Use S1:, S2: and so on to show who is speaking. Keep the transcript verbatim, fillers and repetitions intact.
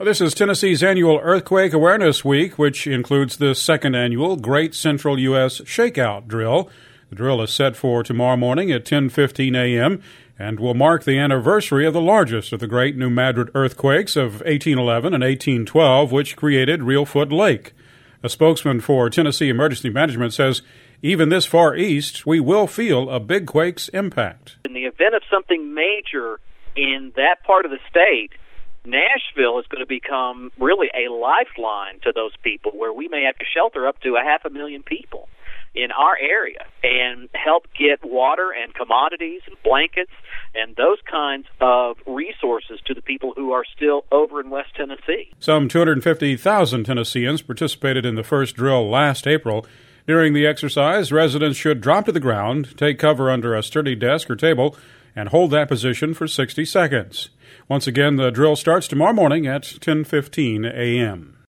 S1: Well, this is Tennessee's annual Earthquake Awareness Week, which includes the second annual Great Central U S Shakeout Drill. The drill is set for tomorrow morning at ten fifteen a.m. and will mark the anniversary of the largest of the Great New Madrid earthquakes of eighteen eleven and eighteen twelve, which created Reelfoot Lake. A spokesman for Tennessee Emergency Management says even this far east, we will feel a big quake's impact.
S2: In the event of something major in that part of the state, Nashville is going to become really a lifeline to those people, where we may have to shelter up to a half a million people in our area and help get water and commodities and blankets and those kinds of resources to the people who are still over in West Tennessee.
S1: Some two hundred fifty thousand Tennesseans participated in the first drill last April. During the exercise, residents should drop to the ground, take cover under a sturdy desk or table, and hold that position for sixty seconds. Once again, the drill starts tomorrow morning at ten fifteen a.m.